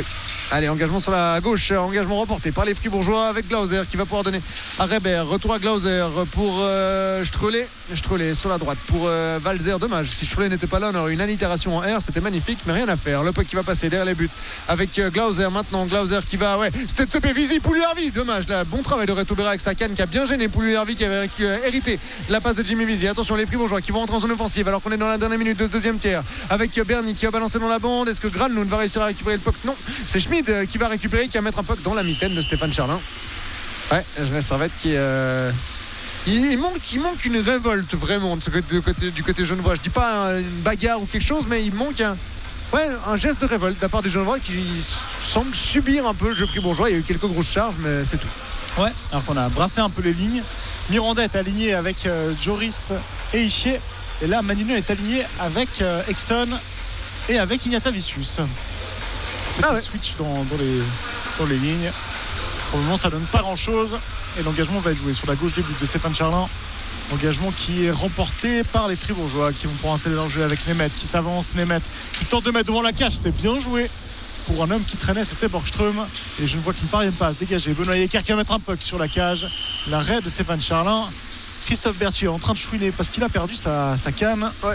Allez, engagement sur la gauche, engagement remporté par les Fribourgeois avec Glauser qui va pouvoir donner à Reber. Retour à Glauser pour euh, Strelé. Strelé sur la droite pour euh, Valzer. Dommage, si Strelé n'était pas là, on aurait une allitération en R, c'était magnifique, mais rien à faire. Le puck qui va passer derrière les buts avec euh, Glauser maintenant. Glauser qui va, ouais, c'était de ce Pévisi, Pouliarvi. Dommage, là, bon travail de Reto Berra avec sa canne qui a bien gêné Pouliarvi qui avait euh, hérité de la passe de Jimmy Visi. Attention, les Fribourgeois qui vont rentrer en zone offensive alors qu'on est dans la dernière minute de ce deuxième tiers avec euh, Berny qui va balancer dans la bande. Est-ce que Granlund va réussir à récupérer le puck? Non, c'est Schmid euh, qui va récupérer, qui va mettre un puck dans la mitaine de Stéphane Charlin. Ouais, Genève Servette qui euh... il, il, manque, il manque une révolte vraiment de ce côté, de côté, du côté genevois. Je dis pas une bagarre ou quelque chose, mais il manque un, ouais, un geste de révolte de la part des genevois qui semblent subir un peu le jeu fribourgeois. Il y a eu quelques grosses charges, mais c'est tout. Ouais, alors qu'on a brassé un peu les lignes. Miranda est aligné avec euh, Joris et Ischier. Et là, Manino est aligné avec euh, Exxon et avec Ignatavicius. Petit ah ouais. switch dans, dans, les, dans les lignes. Pour le moment, ça donne pas grand chose. Et l'engagement va être joué sur la gauche des buts de Stéphane Charlin. Engagement qui est remporté par les Fribourgeois qui vont pouvoir installer leur jeu avec Nemeth qui s'avance. Nemeth qui tente de mettre devant la cage. C'était bien joué pour un homme qui traînait, c'était Borgström. Et je ne vois qu'il ne parvient pas à se dégager. Benoît Yecker qui va mettre un puck sur la cage. L'arrêt de Stéphane Charlin. Christophe Berthier en train de chouiner parce qu'il a perdu sa, sa canne. Ouais.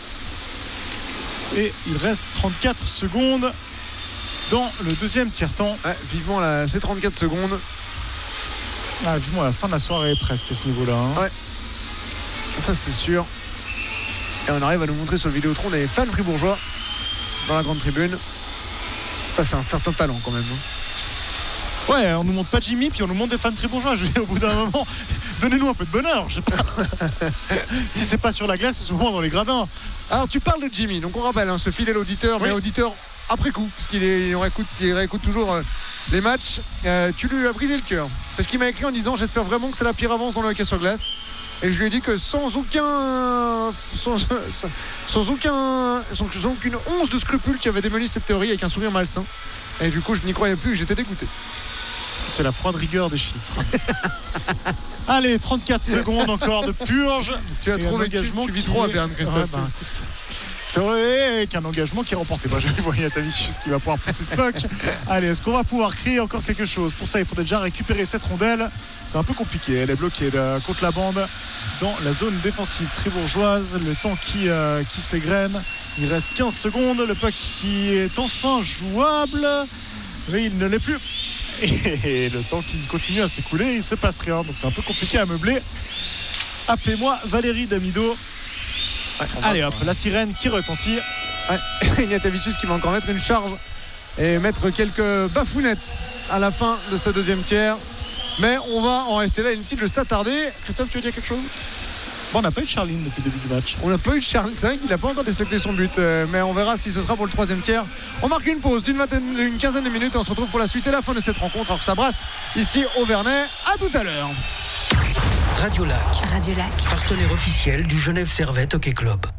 Et il reste trente-quatre secondes dans le deuxième tiers-temps. Ouais, vivement la, ces trente-quatre secondes. Ah, vivement la fin de la soirée presque à ce niveau-là. Hein. Ouais. Ça c'est sûr. Et on arrive à nous montrer sur le Vidéotron des fans fribourgeois dans la grande tribune. Ça c'est un certain talent quand même. Ouais, on nous montre pas Jimmy, puis on nous montre des fans fribourgeois. Je vais au bout d'un moment, donnez-nous un peu de bonheur. Je sais pas. Si c'est pas sur la glace, c'est souvent dans les gradins. Alors tu parles de Jimmy, donc on rappelle hein, ce fidèle auditeur, oui. mais auditeur après coup, parce qu'il est, il réécoute, il réécoute toujours euh, les matchs. Euh, tu lui as brisé le cœur, parce qu'il m'a écrit en disant j'espère vraiment que c'est la pire avance dans le hockey sur glace. Et je lui ai dit que sans aucun, sans, sans, sans aucun, sans, sans aucune once de scrupule, tu avais démoli cette théorie avec un sourire malsain. Et du coup, je n'y croyais plus, j'étais dégoûté. C'est la froide rigueur des chiffres. Allez, trente-quatre secondes encore de purge. Tu as trop engagement, tu vis trop à Berne, Christophe. Ouais, bah, c'est vrai qu'un engagement qui est remporté. Bah, je voyais Ignatavicius qui va pouvoir pousser ce puck. Allez, est-ce qu'on va pouvoir créer encore quelque chose? Pour ça, il faudrait déjà récupérer cette rondelle. C'est un peu compliqué. Elle est bloquée de, contre la bande dans la zone défensive fribourgeoise. Le temps qui, euh, qui s'égrène. Il reste quinze secondes. Le puck qui est enfin jouable. Mais il ne l'est plus. Et le temps qui continue à s'écouler, il ne se passe rien. Donc c'est un peu compliqué à meubler. Appelez-moi Valérie Damido. Ouais, allez hop, la sirène qui retentit. Ouais. Ignatavicius qui va encore mettre une charge et mettre quelques bafounettes à la fin de ce deuxième tiers. Mais on va en rester là. Inutile de s'attarder. Christophe, tu veux dire quelque chose? Bon, on n'a pas eu de Charline depuis le début du match. On n'a pas eu de Charline, c'est vrai qu'il n'a pas encore décelé son but, euh, mais on verra si ce sera pour le troisième tiers. On marque une pause d'une vingtaine, d'une quinzaine de minutes et on se retrouve pour la suite et la fin de cette rencontre. Alors que ça brasse ici au Vernet. À tout à l'heure. Radio Lac. Radio Lac. Partenaire officiel du Genève Servette Hockey Club.